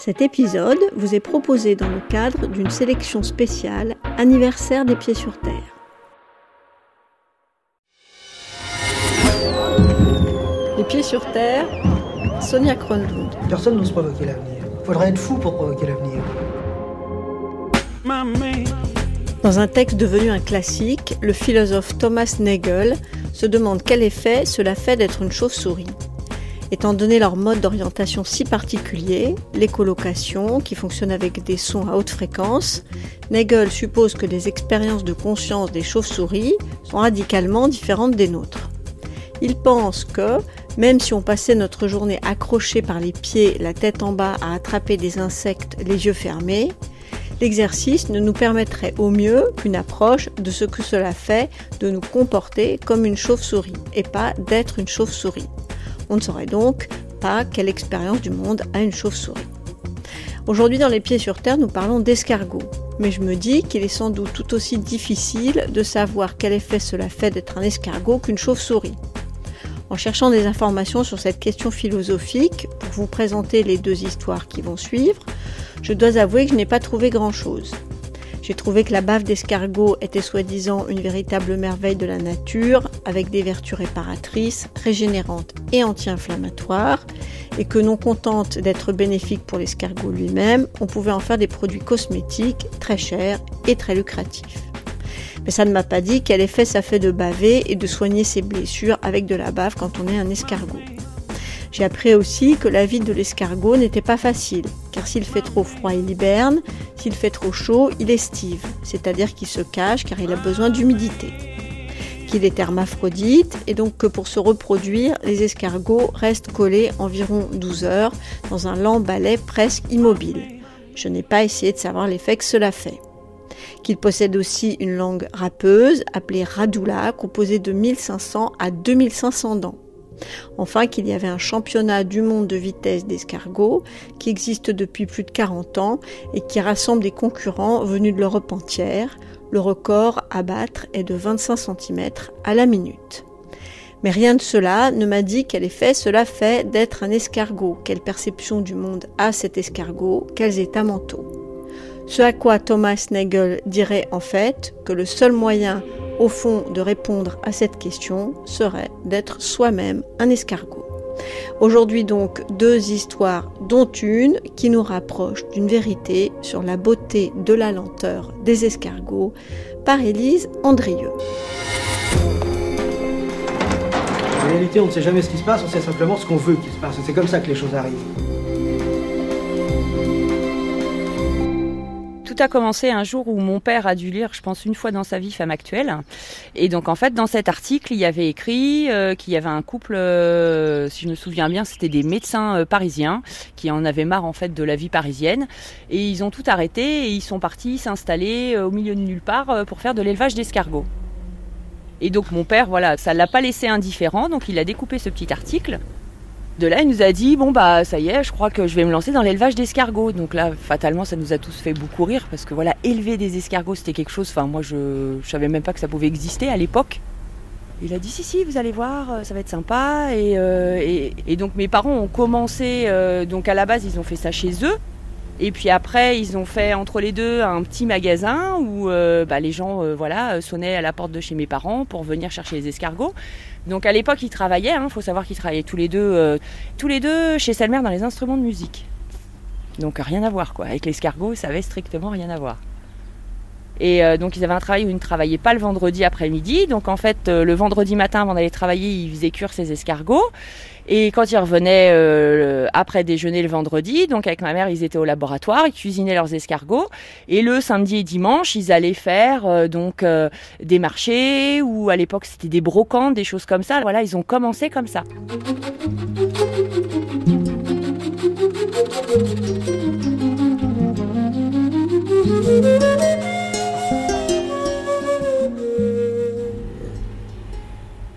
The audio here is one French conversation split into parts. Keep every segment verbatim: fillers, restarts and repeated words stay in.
Cet épisode vous est proposé dans le cadre d'une sélection spéciale Anniversaire des Pieds sur Terre. Les Pieds sur Terre, Sonia Kronlund. Personne n'ose provoquer l'avenir. Faudrait être fou pour provoquer l'avenir. Dans un texte devenu un classique, le philosophe Thomas Nagel se demande quel effet cela fait d'être une chauve-souris. Étant donné leur mode d'orientation si particulier, l'écholocation, qui fonctionne avec des sons à haute fréquence, Nagel suppose que les expériences de conscience des chauves-souris sont radicalement différentes des nôtres. Il pense que, même si on passait notre journée accrochée par les pieds, la tête en bas à attraper des insectes, les yeux fermés, l'exercice ne nous permettrait au mieux qu'une approche de ce que cela fait de nous comporter comme une chauve-souris et pas d'être une chauve-souris. On ne saurait donc pas quelle expérience du monde a une chauve-souris. Aujourd'hui, dans Les Pieds sur Terre, nous parlons d'escargots. Mais je me dis qu'il est sans doute tout aussi difficile de savoir quel effet cela fait d'être un escargot qu'une chauve-souris. En cherchant des informations sur cette question philosophique, pour vous présenter les deux histoires qui vont suivre, je dois avouer que je n'ai pas trouvé grand-chose. J'ai trouvé que la bave d'escargot était soi-disant une véritable merveille de la nature, avec des vertus réparatrices, régénérantes et anti-inflammatoires, et que non contente d'être bénéfique pour l'escargot lui-même, on pouvait en faire des produits cosmétiques très chers et très lucratifs. Mais ça ne m'a pas dit quel effet ça fait de baver et de soigner ses blessures avec de la bave quand on est un escargot. J'ai appris aussi que la vie de l'escargot n'était pas facile, car s'il fait trop froid, il hiberne, s'il fait trop chaud, il estive, c'est-à-dire qu'il se cache car il a besoin d'humidité. Qu'il est hermaphrodite et donc que pour se reproduire, les escargots restent collés environ douze heures dans un lent balai presque immobile. Je n'ai pas essayé de savoir l'effet que cela fait. Qu'il possède aussi une langue râpeuse, appelée radula, composée de mille cinq cents à deux mille cinq cents dents. Enfin, qu'il y avait un championnat du monde de vitesse d'escargots qui existe depuis plus de quarante ans et qui rassemble des concurrents venus de l'Europe entière. Le record à battre est de vingt-cinq centimètres à la minute. Mais rien de cela ne m'a dit quel effet cela fait d'être un escargot, quelle perception du monde a cet escargot, quels états mentaux. Ce à quoi Thomas Nagel dirait en fait que le seul moyen, au fond, de répondre à cette question serait d'être soi-même un escargot. Aujourd'hui donc, deux histoires, dont une qui nous rapproche d'une vérité sur la beauté de la lenteur des escargots, par Élise Andrieux. En réalité, on ne sait jamais ce qui se passe, on sait simplement ce qu'on veut qu'il se passe. C'est comme ça que les choses arrivent. Tout a commencé un jour où mon père a dû lire, je pense, une fois dans sa vie, Femme actuelle. Et donc, en fait, dans cet article, il y avait écrit euh, qu'il y avait un couple, euh, si je me souviens bien, c'était des médecins euh, parisiens qui en avaient marre, en fait, de la vie parisienne. Et ils ont tout arrêté et ils sont partis s'installer euh, au milieu de nulle part euh, pour faire de l'élevage d'escargots. Et donc, mon père, voilà, ça ne l'a pas laissé indifférent, donc il a découpé ce petit article. De là, il nous a dit, bon bah ça y est, je crois que je vais me lancer dans l'élevage d'escargots. Donc là, fatalement, ça nous a tous fait beaucoup rire parce que voilà, élever des escargots, c'était quelque chose, enfin moi je, je savais même pas que ça pouvait exister à l'époque. Il a dit, si si, vous allez voir, ça va être sympa. Et, euh, et, et donc mes parents ont commencé, euh, donc à la base, ils ont fait ça chez eux. Et puis après, ils ont fait entre les deux un petit magasin où euh, bah, les gens euh, voilà, sonnaient à la porte de chez mes parents pour venir chercher les escargots. Donc à l'époque, ils travaillaient, il hein, faut savoir qu'ils travaillaient tous les deux, euh, tous les deux chez Selmer dans les instruments de musique. Donc rien à voir, quoi. Avec l'escargot, ça avait strictement rien à voir. Et euh, donc ils avaient un travail où ils ne travaillaient pas le vendredi après-midi. Donc en fait, euh, le vendredi matin, avant d'aller travailler, ils faisaient cuire ces escargots. Et quand ils revenaient euh, après déjeuner le vendredi, donc avec ma mère, ils étaient au laboratoire, ils cuisinaient leurs escargots. Et le samedi et dimanche, ils allaient faire euh, donc euh, des marchés ou à l'époque c'était des brocantes, des choses comme ça. Voilà, ils ont commencé comme ça.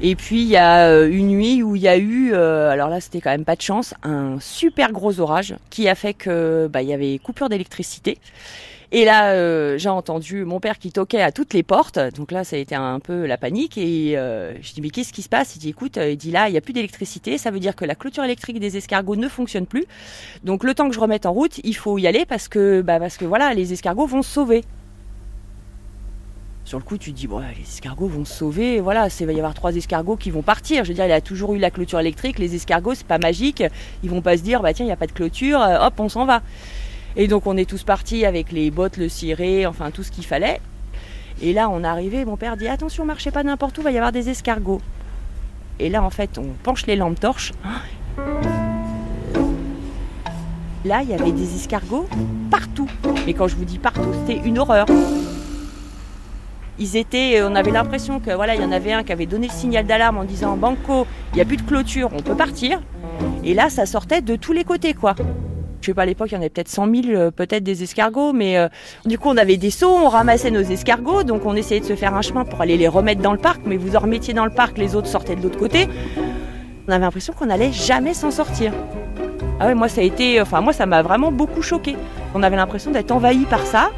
Et puis il y a une nuit où il y a eu, euh, alors là c'était quand même pas de chance, un super gros orage qui a fait que bah, il y avait coupure d'électricité. Et là, euh, j'ai entendu mon père qui toquait à toutes les portes. Donc là, ça a été un peu la panique. Et euh, je dis, mais qu'est-ce qui se passe? Il dit, écoute, il dit là, il n'y a plus d'électricité. Ça veut dire que la clôture électrique des escargots ne fonctionne plus. Donc le temps que je remette en route, il faut y aller parce que, bah, parce que voilà, les escargots vont se sauver. Sur le coup, tu te dis, bon, les escargots vont se sauver. Voilà, il va y avoir trois escargots qui vont partir. Je veux dire, il a toujours eu la clôture électrique. Les escargots, c'est pas magique. Ils vont pas se dire, bah tiens, il n'y a pas de clôture. Hop, on s'en va. Et donc on est tous partis avec les bottes, le ciré, enfin tout ce qu'il fallait. Et là on est arrivé, mon père dit attention, marchez pas n'importe où, il va y avoir des escargots. Et là en fait on penche les lampes torches. Là il y avait des escargots partout. Mais quand je vous dis partout, c'était une horreur. Ils étaient, on avait l'impression que voilà, il y en avait un qui avait donné le signal d'alarme en disant banco, il n'y a plus de clôture, on peut partir. Et là ça sortait de tous les côtés quoi. Je sais pas, à l'époque, il y en avait peut-être cent mille, euh, peut-être des escargots, mais euh, du coup, on avait des seaux, on ramassait nos escargots, donc on essayait de se faire un chemin pour aller les remettre dans le parc, mais vous en remettiez dans le parc, les autres sortaient de l'autre côté. On avait l'impression qu'on allait jamais s'en sortir. Ah ouais, moi, ça a été, enfin, moi, ça m'a vraiment beaucoup choqué. On avait l'impression d'être envahi par ça.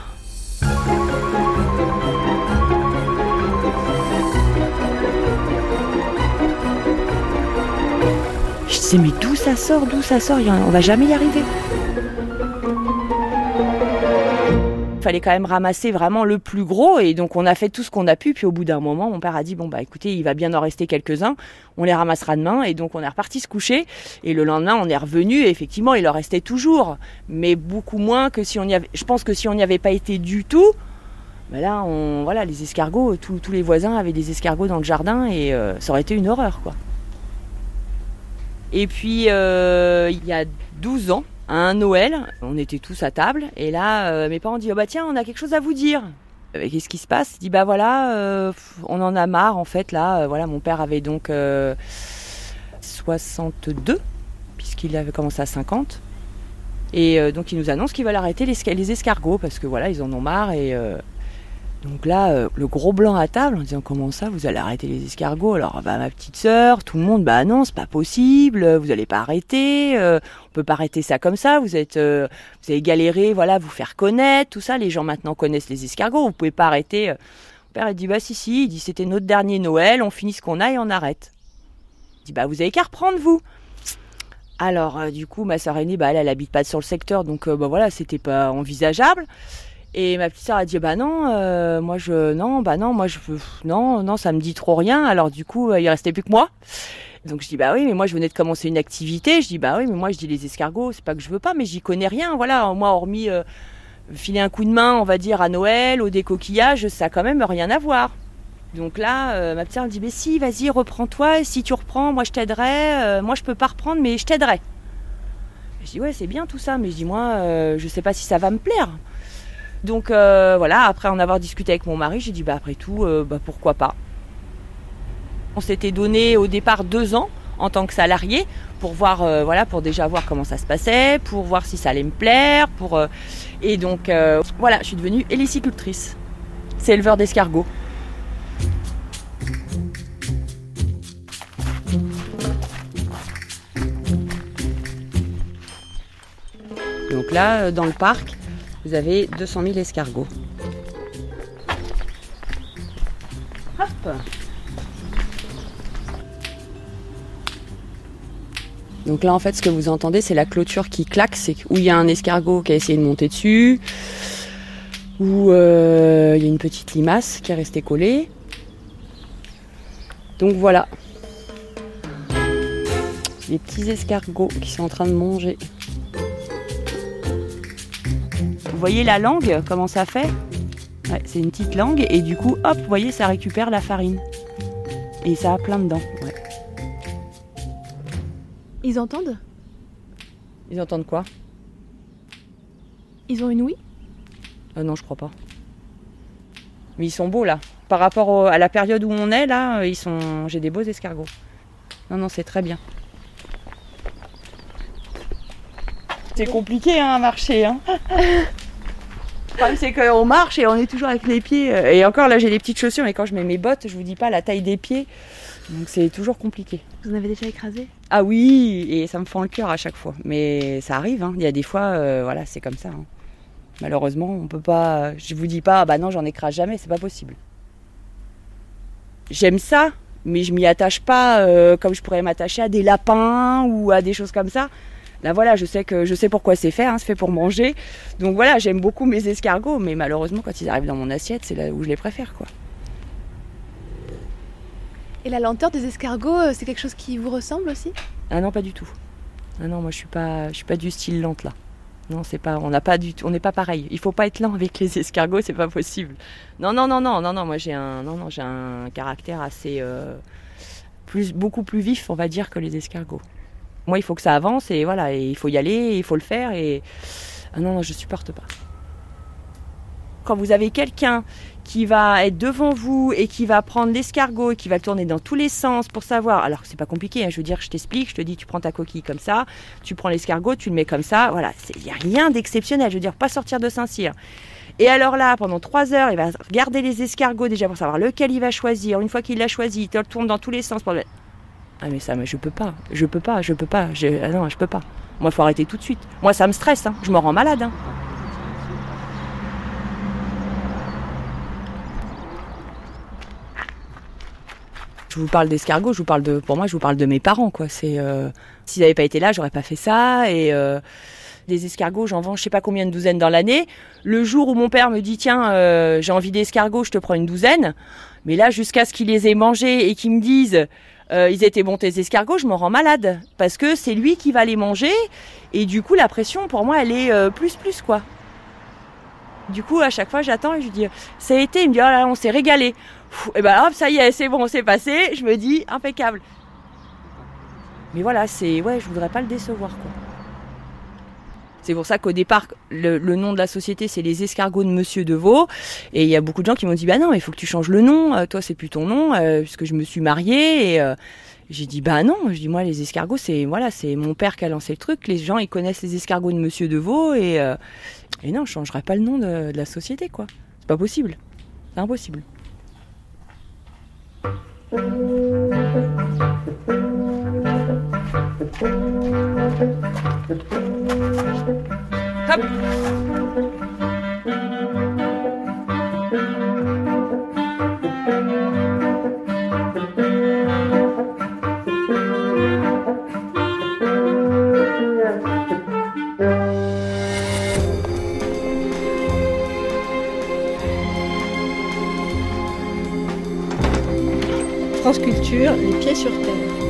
Je disais, mais d'où ça sort, d'où ça sort, on va jamais y arriver. Il fallait quand même ramasser vraiment le plus gros et donc on a fait tout ce qu'on a pu. Puis au bout d'un moment, mon père a dit, bon bah écoutez, il va bien en rester quelques-uns, on les ramassera demain. Et donc on est reparti se coucher et le lendemain, on est revenu et effectivement, il en restait toujours. Mais beaucoup moins que si on y avait, je pense que si on n'y avait pas été du tout, ben là, on, voilà, les escargots, tous, tous les voisins avaient des escargots dans le jardin et euh, ça aurait été une horreur quoi. Et puis, euh, il y a douze ans, à un Noël, on était tous à table. Et là, euh, mes parents disent, oh bah tiens, on a quelque chose à vous dire. Euh, qu'est-ce qui se passe? Il dit, bah voilà, euh, on en a marre, en fait, là. Euh, voilà, mon père avait donc euh, soixante-deux, puisqu'il avait commencé à cinquante. Et euh, donc, il nous annonce qu'ils veulent arrêter les, les escargots, parce que voilà, ils en ont marre. Et euh, donc là, euh, le gros blanc à table, en disant, comment ça, vous allez arrêter les escargots? Alors, bah, ma petite sœur, tout le monde, bah non, c'est pas possible, vous allez pas arrêter, euh, on peut pas arrêter ça comme ça, vous êtes, euh, vous avez galéré, voilà, vous faire connaître, tout ça, les gens maintenant connaissent les escargots, vous pouvez pas arrêter. Mon père, il dit, bah si, si, il dit, c'était notre dernier Noël, on finit ce qu'on a et on arrête. Il dit, bah vous avez qu'à reprendre, vous. Alors, euh, du coup, ma sœur aînée, bah elle, elle habite pas sur le secteur, donc, euh, bah voilà, c'était pas envisageable. Et ma petite sœur a dit bah non, euh, moi je non, bah non, moi je non, non, ça me dit trop rien. Alors du coup, euh, il restait plus que moi. Donc je dis bah oui, mais moi je venais de commencer une activité. Je dis bah oui, mais moi je dis les escargots, c'est pas que je veux pas, mais j'y connais rien. Voilà, moi hormis euh, filer un coup de main, on va dire à Noël, au décoquillage, ça a quand même rien à voir. Donc là, euh, ma petite sœur me dit mais si, vas-y, reprends-toi. Si tu reprends, moi je t'aiderai. Euh, moi je peux pas reprendre, mais je t'aiderai. Je dis ouais, c'est bien tout ça, mais je dis moi, euh, je sais pas si ça va me plaire. Donc euh, voilà, après en avoir discuté avec mon mari, j'ai dit bah après tout, euh, bah pourquoi pas. On s'était donné au départ deux ans en tant que salarié pour voir, euh, voilà, pour déjà voir comment ça se passait, pour voir si ça allait me plaire, pour euh, et donc euh, voilà, je suis devenue hélicicultrice. C'est éleveur d'escargots. Donc là, dans le parc, vous avez deux cent mille escargots. Hop. Donc là, en fait, ce que vous entendez, c'est la clôture qui claque. C'est où il y a un escargot qui a essayé de monter dessus, où euh, il y a une petite limace qui est restée collée. Donc voilà. Les petits escargots qui sont en train de manger. Vous voyez la langue, comment ça fait? Ouais, c'est une petite langue et du coup, hop, vous voyez, ça récupère la farine. Et ça a plein dedans. Ouais. Ils entendent? Ils entendent quoi? Ils ont une ouïe? euh, Non, je crois pas. Mais ils sont beaux là. Par rapport au, à la période où on est là, ils sont. J'ai des beaux escargots. Non, non, c'est très bien. C'est compliqué hein, à marcher. Hein. Le problème, c'est qu'on marche et on est toujours avec les pieds. Et encore, là, j'ai des petites chaussures, mais quand je mets mes bottes, je vous dis pas la taille des pieds. Donc c'est toujours compliqué. Vous en avez déjà écrasé ? Ah oui, et ça me fend le cœur à chaque fois. Mais ça arrive, hein. Il y a des fois, euh, voilà, c'est comme ça. Hein. Malheureusement, on peut pas. Je vous dis pas, bah non, j'en écrase jamais, c'est pas possible. J'aime ça, mais je m'y attache pas euh, comme je pourrais m'attacher à des lapins ou à des choses comme ça. Là voilà, je sais que je sais pourquoi c'est fait, hein, c'est fait pour manger. Donc voilà, j'aime beaucoup mes escargots, mais malheureusement, quand ils arrivent dans mon assiette, c'est là où je les préfère, quoi. Et la lenteur des escargots, c'est quelque chose qui vous ressemble aussi ? Ah non, pas du tout. Ah non, moi je suis pas, je suis pas du style lente là. Non, c'est pas, on n'a pas du tout, on n'est pas pareil. Il faut pas être lent avec les escargots, c'est pas possible. Non, non, non, non, non, non. Moi j'ai un, non, non, j'ai un caractère assez, euh, plus, beaucoup plus vif, on va dire, que les escargots. Moi, il faut que ça avance et voilà, et il faut y aller, il faut le faire et ah non, non, je supporte pas. Quand vous avez quelqu'un qui va être devant vous et qui va prendre l'escargot et qui va le tourner dans tous les sens pour savoir, alors c'est pas compliqué, hein, je veux dire, je t'explique, je te dis, tu prends ta coquille comme ça, tu prends l'escargot, tu le mets comme ça, voilà, il n'y a rien d'exceptionnel, je veux dire, pas sortir de Saint-Cyr. Et alors là, pendant trois heures, il va regarder les escargots déjà pour savoir lequel il va choisir. Une fois qu'il l'a choisi, il te le tourne dans tous les sens. Pour... Ah mais ça, mais je peux pas, je peux pas, je peux pas, je... Ah non, je peux pas. Moi, il faut arrêter tout de suite. Moi, ça me stresse, hein, je me rends malade. Hein. Je vous parle d'escargots, je vous parle de, pour moi, je vous parle de mes parents, quoi. C'est, euh, s'ils n'avaient pas été là, j'aurais pas fait ça. Et euh, des escargots, j'en vends je sais pas combien de douzaines dans l'année. Le jour où mon père me dit, tiens, euh, j'ai envie d'escargots, je te prends une douzaine. Mais là, jusqu'à ce qu'ils les aient mangés et qu'ils me disent, euh, ils étaient bons tes escargots, je me rends malade. Parce que c'est lui qui va les manger. Et du coup, la pression, pour moi, elle est euh, plus, plus, quoi. Du coup, à chaque fois, j'attends et je lui dis, ça a été, il me dit, oh là là, on s'est régalé. Et ben hop, ça y est, c'est bon, c'est passé. Je me dis, impeccable. Mais voilà, c'est, ouais, je voudrais pas le décevoir, quoi. C'est pour ça qu'au départ, le, le nom de la société, c'est les escargots de Monsieur Deveau. Et il y a beaucoup de gens qui m'ont dit, bah non, il faut que tu changes le nom. Euh, toi, c'est plus ton nom, euh, puisque je me suis mariée. Et euh, j'ai dit, bah non. Je dis, moi, les escargots, c'est, voilà, c'est mon père qui a lancé le truc. Les gens, ils connaissent les escargots de Monsieur Deveau. Et, euh, et non, je changerai pas le nom de, de la société, quoi. C'est pas possible. C'est impossible. Hop. France Culture, les pieds sur terre.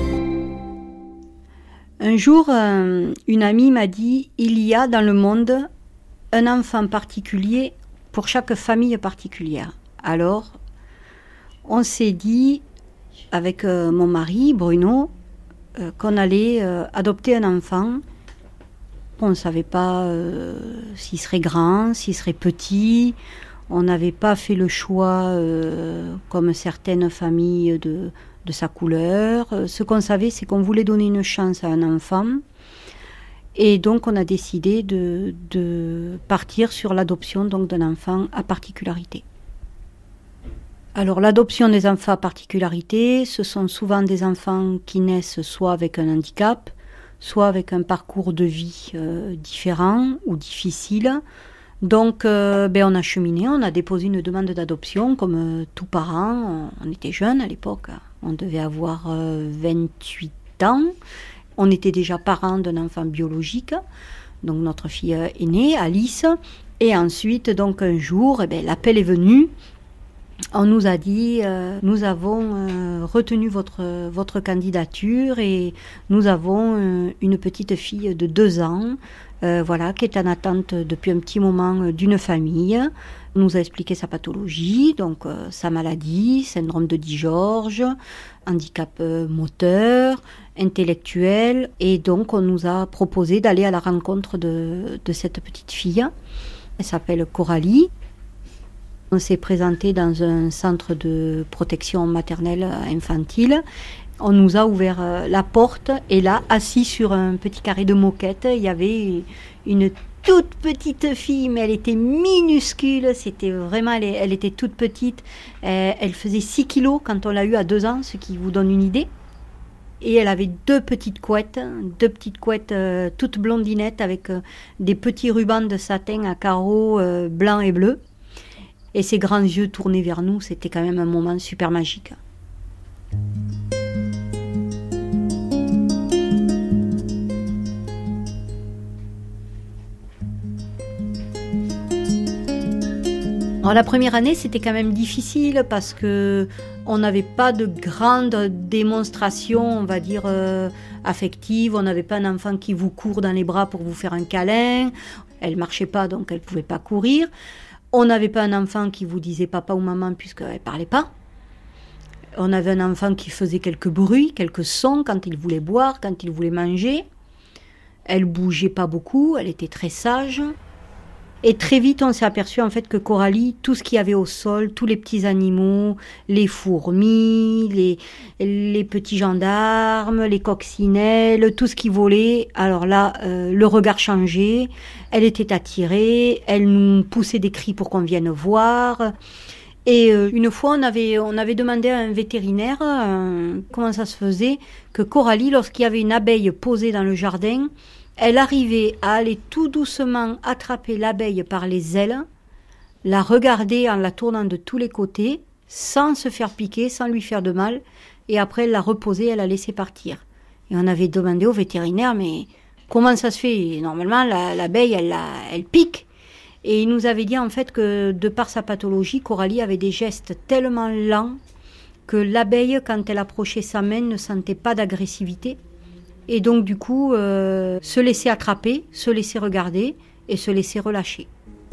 Un jour, euh, une amie m'a dit « Il y a dans le monde un enfant particulier pour chaque famille particulière. » Alors, on s'est dit, avec euh, mon mari, Bruno, euh, qu'on allait euh, adopter un enfant. On ne savait pas euh, s'il serait grand, s'il serait petit. On n'avait pas fait le choix, euh, comme certaines familles, de, de sa couleur. Ce qu'on savait, c'est qu'on voulait donner une chance à un enfant. Et donc, on a décidé de, de partir sur l'adoption donc, d'un enfant à particularité. Alors, l'adoption des enfants à particularité, ce sont souvent des enfants qui naissent soit avec un handicap, soit avec un parcours de vie euh, différent ou difficile. Donc, euh, ben, on a cheminé, on a déposé une demande d'adoption, comme euh, tous parents. On, on était jeunes à l'époque, on devait avoir euh, vingt-huit ans. On était déjà parents d'un enfant biologique, donc notre fille est née, Alice. Et ensuite, donc un jour, eh ben, l'appel est venu. On nous a dit, euh, nous avons euh, retenu votre, votre candidature et nous avons euh, une petite fille de deux ans, euh, voilà, qui est en attente depuis un petit moment euh, d'une famille. On nous a expliqué sa pathologie, donc euh, sa maladie, syndrome de Dijorge, handicap euh, moteur, intellectuel. Et donc on nous a proposé d'aller à la rencontre de, de cette petite fille. Elle s'appelle Coralie. On s'est présenté dans un centre de protection maternelle infantile. On nous a ouvert la porte et là, assis sur un petit carré de moquette, il y avait une toute petite fille, mais elle était minuscule. C'était vraiment, elle, elle était toute petite. Elle, elle faisait six kilos quand on l'a eue à deux ans, ce qui vous donne une idée. Et elle avait deux petites couettes, deux petites couettes euh, toutes blondinettes avec euh, des petits rubans de satin à carreaux euh, blancs et bleus. Et ses grands yeux tournés vers nous, c'était quand même un moment super magique. Alors, la première année, c'était quand même difficile parce que on n'avait pas de grandes démonstrations, on va dire, euh, affectives. On n'avait pas un enfant qui vous court dans les bras pour vous faire un câlin. Elle ne marchait pas, donc elle ne pouvait pas courir. On n'avait pas un enfant qui vous disait papa ou maman puisqu'elle ne parlait pas. On avait un enfant qui faisait quelques bruits, quelques sons quand il voulait boire, quand il voulait manger. Elle ne bougeait pas beaucoup, elle était très sage. Et très vite, on s'est aperçu en fait que Coralie, tout ce qu'il y avait au sol, tous les petits animaux, les fourmis, les, les petits gendarmes, les coccinelles, tout ce qui volait, alors là, euh, le regard changeait, elle était attirée, elle nous poussait des cris pour qu'on vienne voir. Et euh, une fois, on avait, on avait demandé à un vétérinaire euh, comment ça se faisait que Coralie, lorsqu'il y avait une abeille posée dans le jardin, elle arrivait à aller tout doucement attraper l'abeille par les ailes, la regarder en la tournant de tous les côtés, sans se faire piquer, sans lui faire de mal, et après elle la reposait, elle la laissait partir. Et on avait demandé au vétérinaire, mais comment ça se fait ? Normalement, la, l'abeille, elle, la, elle pique. Et il nous avait dit en fait que de par sa pathologie, Coralie avait des gestes tellement lents que l'abeille, quand elle approchait sa main, ne sentait pas d'agressivité. Et donc, du coup, euh, se laisser attraper, se laisser regarder et se laisser relâcher.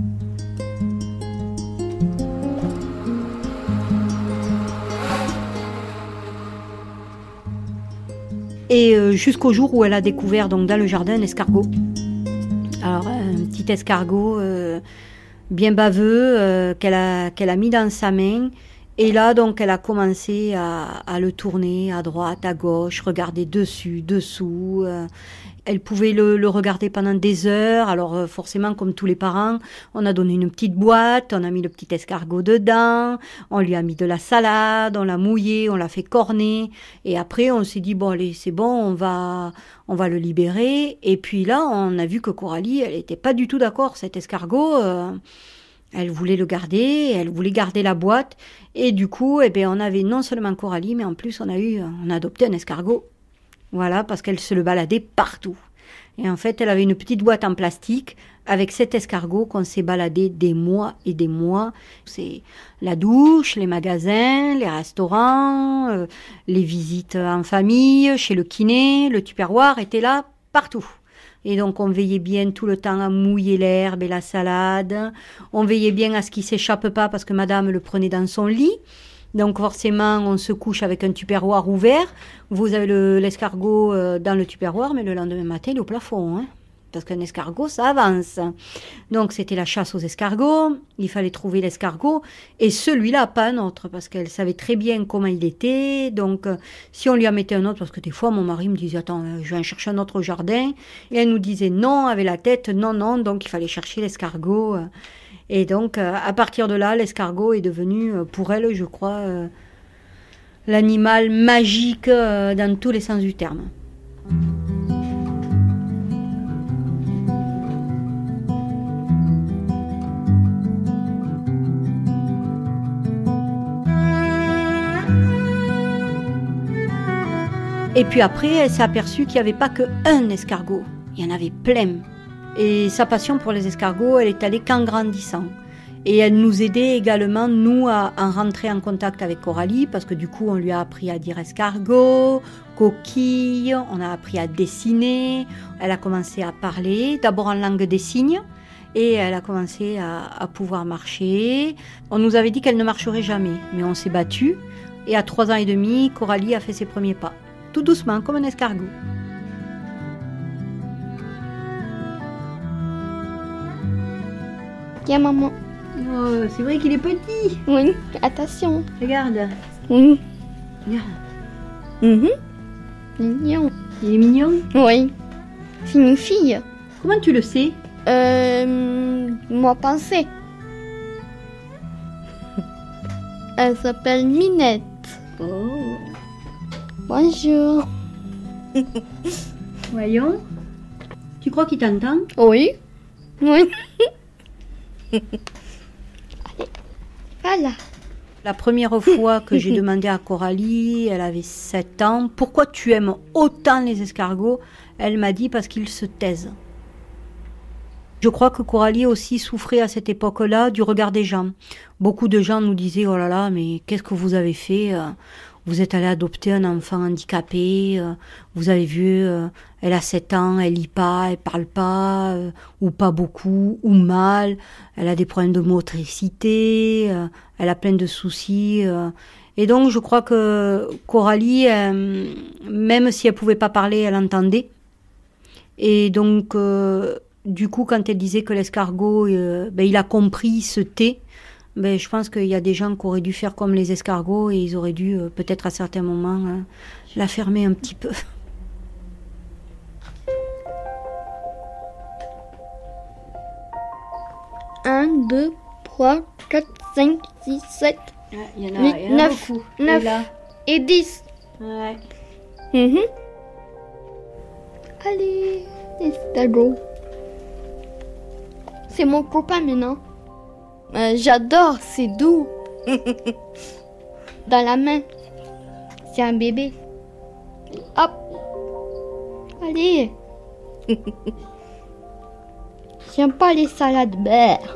Et euh, jusqu'au jour où elle a découvert donc, dans le jardin un escargot. Alors, un petit escargot euh, bien baveux euh, qu'elle a, qu'elle a mis dans sa main. Et là, donc, elle a commencé à, à le tourner à droite, à gauche, regarder dessus, dessous. Euh, elle pouvait le, le regarder pendant des heures. Alors, euh, forcément, comme tous les parents, on a donné une petite boîte, on a mis le petit escargot dedans, on lui a mis de la salade, on l'a mouillé, on l'a fait corner. Et après, on s'est dit, bon, allez, c'est bon, on va, on va le libérer. Et puis là, on a vu que Coralie, elle n'était pas du tout d'accord. Cet escargot... Euh, Elle voulait le garder, elle voulait garder la boîte. Et du coup, eh bien, on avait non seulement Coralie, mais en plus, on a, eu, on a adopté un escargot. Voilà, parce qu'elle se le baladait partout. Et en fait, elle avait une petite boîte en plastique avec cet escargot qu'on s'est baladé des mois et des mois. C'est la douche, les magasins, les restaurants, euh, les visites en famille, chez le kiné, le tupperware était là partout. Et donc, on veillait bien tout le temps à mouiller l'herbe et la salade. On veillait bien à ce qu'il ne s'échappe pas parce que madame le prenait dans son lit. Donc, forcément, on se couche avec un tupperware ouvert. Vous avez le, l'escargot euh, dans le tupperware, mais le lendemain matin, il est au plafond, hein. Parce qu'un escargot, ça avance. Donc, c'était la chasse aux escargots. Il fallait trouver l'escargot. Et celui-là, pas un autre, parce qu'elle savait très bien comment il était. Donc, euh, si on lui en mettait un autre, parce que des fois, mon mari me disait, attends, je vais en chercher un autre au jardin. Et elle nous disait non, avec la tête, non, non. Donc, il fallait chercher l'escargot. Et donc, euh, à partir de là, l'escargot est devenu, euh, pour elle, je crois, euh, l'animal magique euh, dans tous les sens du terme. Et puis après, elle s'est aperçue qu'il n'y avait pas qu'un escargot. Il y en avait plein. Et sa passion pour les escargots, elle est allée qu'en grandissant. Et elle nous aidait également, nous, à, à rentrer en contact avec Coralie, parce que du coup, on lui a appris à dire escargot, coquille, on a appris à dessiner. Elle a commencé à parler, d'abord en langue des signes, et elle a commencé à, à pouvoir marcher. On nous avait dit qu'elle ne marcherait jamais, mais on s'est battus. Et à trois ans et demi, Coralie a fait ses premiers pas. Tout doucement, comme un escargot. Tiens, maman. Oh, c'est vrai qu'il est petit. Oui, attention. Regarde. Oui. Regarde. Mhm. Mignon. Il est mignon. Oui. C'est une fille. Comment tu le sais ? Euh, moi pensée. Elle s'appelle Minette. Oh. Bonjour. Voyons. Tu crois qu'il t'entend? Oui. Oui. Allez. Voilà. La première fois que j'ai demandé à Coralie, elle avait sept ans, pourquoi tu aimes autant les escargots? Elle m'a dit parce qu'ils se taisent. Je crois que Coralie aussi souffrait à cette époque-là du regard des gens. Beaucoup de gens nous disaient « Oh là là, mais qu'est-ce que vous avez fait? Vous êtes allé adopter un enfant handicapé, vous avez vu, elle a sept ans, elle lit pas, elle parle pas, ou pas beaucoup, ou mal, elle a des problèmes de motricité, elle a plein de soucis. » Et donc je crois que Coralie, même si elle pouvait pas parler, elle entendait. Et donc... Du coup, quand elle disait que l'escargot, euh, ben, il a compris, il se tait, ben, je pense qu'il y a des gens qui auraient dû faire comme les escargots et ils auraient dû, euh, peut-être à certains moments, euh, la fermer un petit peu. Un, deux, trois, quatre, cinq, six, sept, Il y en a- a, il y en a neuf, beaucoup. neuf. Et là, et dix. ouais. Mhm. Allez, escargot. C'est mon copain maintenant. Euh, j'adore, c'est doux. Dans la main. C'est un bébé. Hop. Allez. J'aime pas les salades beurre.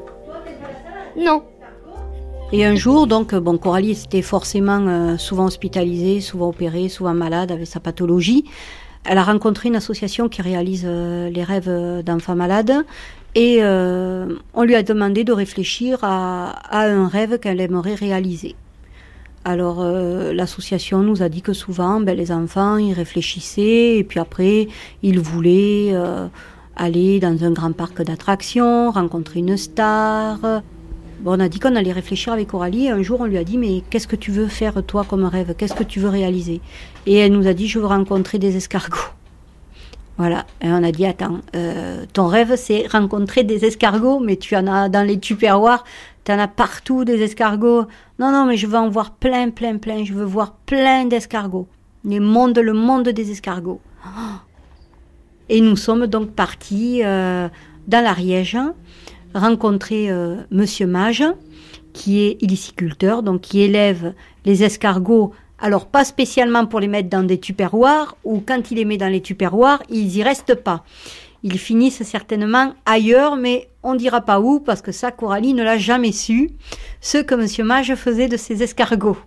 Non. Et un jour, donc, bon, Coralie était forcément euh, souvent hospitalisée, souvent opérée, souvent malade avec sa pathologie. Elle a rencontré une association qui réalise euh, les rêves d'enfants malades et euh, on lui a demandé de réfléchir à, à un rêve qu'elle aimerait réaliser. Alors euh, l'association nous a dit que souvent, ben, les enfants, ils réfléchissaient et puis après, ils voulaient euh, aller dans un grand parc d'attractions, rencontrer une star. Bon, on a dit qu'on allait réfléchir avec Coralie et un jour on lui a dit « Mais qu'est-ce que tu veux faire toi comme rêve? Qu'est-ce que tu veux réaliser ?» Et elle nous a dit « Je veux rencontrer des escargots. » Voilà, et on a dit « Attends, euh, ton rêve c'est rencontrer des escargots, mais tu en as dans les tupperwares, tu en as partout des escargots. Non, non, mais je veux en voir plein, plein, plein, je veux voir plein d'escargots. Les mondes, le monde des escargots. » Et nous sommes donc partis euh, dans l'Ariège, rencontrer euh, Monsieur Mage, qui est iliciculteur, donc qui élève les escargots, alors pas spécialement pour les mettre dans des tupperwares, ou quand il les met dans les tupperwares, ils n'y restent pas. Ils finissent certainement ailleurs, mais on ne dira pas où, parce que ça, Coralie ne l'a jamais su, ce que Monsieur Mage faisait de ces escargots.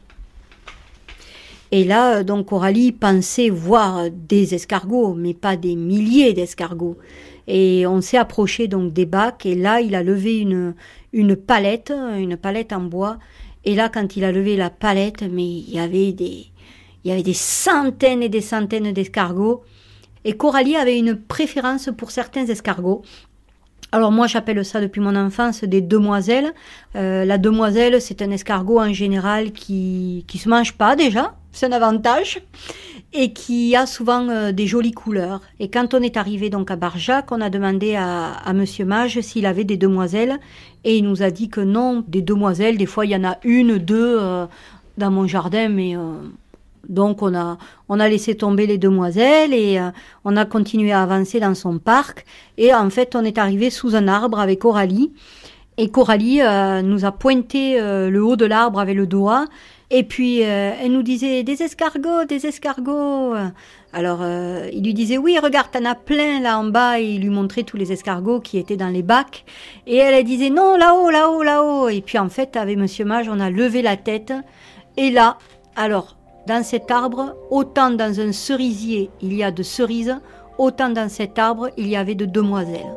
Et là, donc, Coralie pensait voir des escargots, mais pas des milliers d'escargots. Et on s'est approché donc des bacs, et là, il a levé une, une palette, une palette en bois. Et là, quand il a levé la palette, mais il y avait des, il y avait des centaines et des centaines d'escargots. Et Coralie avait une préférence pour certains escargots. Alors moi, j'appelle ça depuis mon enfance des demoiselles. Euh, la demoiselle, c'est un escargot en général qui qui se mange pas déjà, c'est un avantage, et qui a souvent euh, des jolies couleurs. Et quand on est arrivé donc à Barjac, on a demandé à, à Monsieur Mage s'il avait des demoiselles, et il nous a dit que non, des demoiselles, des fois il y en a une, deux euh, dans mon jardin, mais euh, donc on a on a laissé tomber les demoiselles et euh, on a continué à avancer dans son parc. Et en fait, on est arrivé sous un arbre avec Coralie. Et Coralie euh, nous a pointé euh, le haut de l'arbre avec le doigt. Et puis, euh, elle nous disait « Des escargots, des escargots !» Alors, euh, il lui disait « Oui, regarde, t'en as plein là en bas !» Et il lui montrait tous les escargots qui étaient dans les bacs. Et elle, elle disait « Non, là-haut, là-haut, là-haut !» Et puis, en fait, avec Monsieur Mage, on a levé la tête. Et là, alors, dans cet arbre, autant dans un cerisier, il y a de cerises, autant dans cet arbre, il y avait de demoiselles.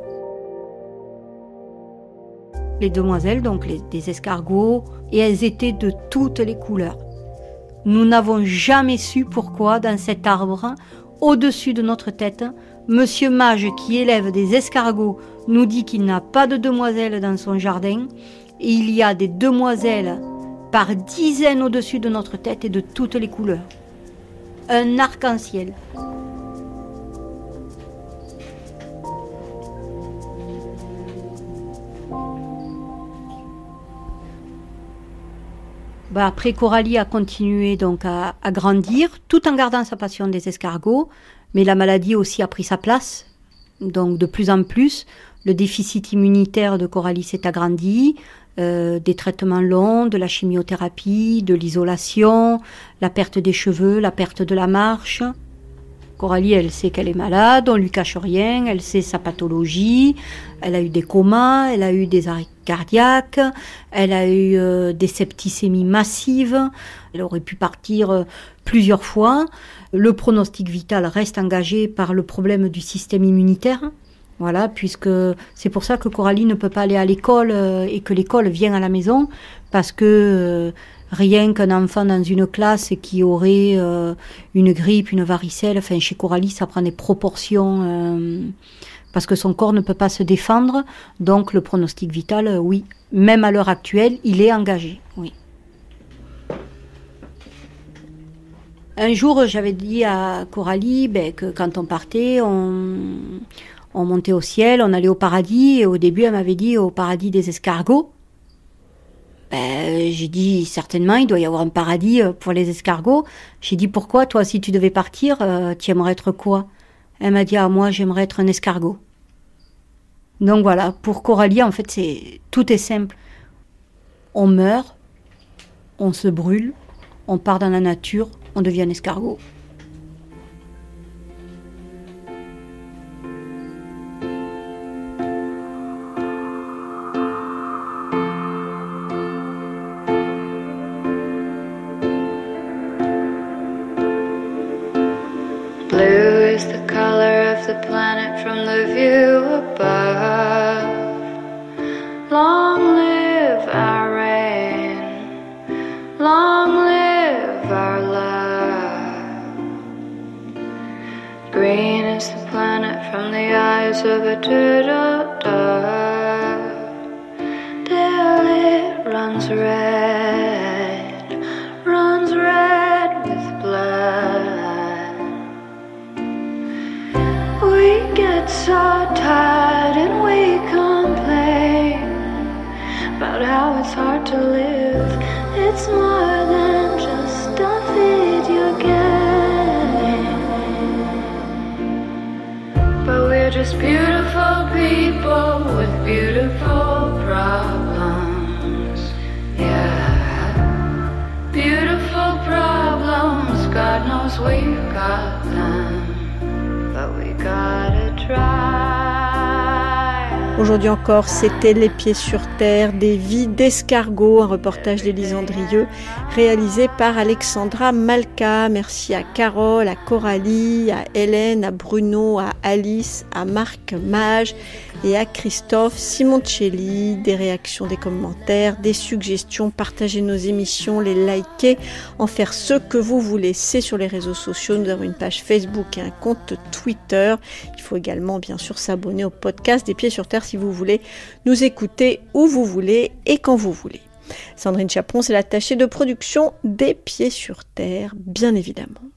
Les demoiselles, donc les, des escargots, et elles étaient de toutes les couleurs. Nous n'avons jamais su pourquoi, dans cet arbre, au-dessus de notre tête, Monsieur Mage, qui élève des escargots, nous dit qu'il n'a pas de demoiselles dans son jardin, et il y a des demoiselles par dizaines au-dessus de notre tête et de toutes les couleurs. Un arc-en-ciel. Bah après, Coralie a continué donc à, à grandir, tout en gardant sa passion des escargots, mais la maladie aussi a pris sa place. Donc de plus en plus, le déficit immunitaire de Coralie s'est agrandi, euh, des traitements longs, de la chimiothérapie, de l'isolation, la perte des cheveux, la perte de la marche. Coralie, elle sait qu'elle est malade, on lui cache rien, elle sait sa pathologie, elle a eu des comas, elle a eu des arrêts cardiaques, elle a eu euh, des septicémies massives, elle aurait pu partir euh, plusieurs fois. Le pronostic vital reste engagé par le problème du système immunitaire. Voilà, puisque c'est pour ça que Coralie ne peut pas aller à l'école euh, et que l'école vient à la maison, parce que euh, rien qu'un enfant dans une classe qui aurait euh, une grippe, une varicelle, enfin chez Coralie ça prend des proportions euh, parce que son corps ne peut pas se défendre, donc le pronostic vital, euh, oui, même à l'heure actuelle, il est engagé, oui. Un jour, j'avais dit à Coralie ben, que quand on partait, on, on montait au ciel, on allait au paradis, et au début, elle m'avait dit au paradis des escargots. Ben, j'ai dit, certainement, il doit y avoir un paradis pour les escargots. J'ai dit, pourquoi, toi, si tu devais partir, euh, tu aimerais être quoi? Elle m'a dit, ah, moi, j'aimerais être un escargot. Donc voilà, pour Coralie, en fait, c'est tout est simple. On meurt, on se brûle, on part dans la nature, on devient un escargot. Blue is the color of the planet from the view above. Long live our rain, long live our love. Green is the planet from the eyes of a turtle dove. Till it runs red, runs red with blood. We get so tired and we complain about how it's hard to live. It's more than just a video game. But we're just beautiful people with beautiful problems. Yeah, beautiful problems. God knows we've got them. Aujourd'hui encore, c'était Les Pieds sur Terre, des vies d'escargots, un reportage d'Élise Andrieux, réalisé par Alexandra Malka. Merci à Carole, à Coralie, à Hélène, à Bruno, à Alice, à Marc Mage et à Christophe Simoncelli. Des réactions, des commentaires, des suggestions, partagez nos émissions, les liker, en faire ce que vous voulez. C'est sur les réseaux sociaux, nous avons une page Facebook et un compte Twitter. Il faut également bien sûr s'abonner au podcast des Pieds sur Terre si vous voulez nous écouter où vous voulez et quand vous voulez. Sandrine Chaperon, c'est l'attachée de production des Pieds sur Terre, bien évidemment.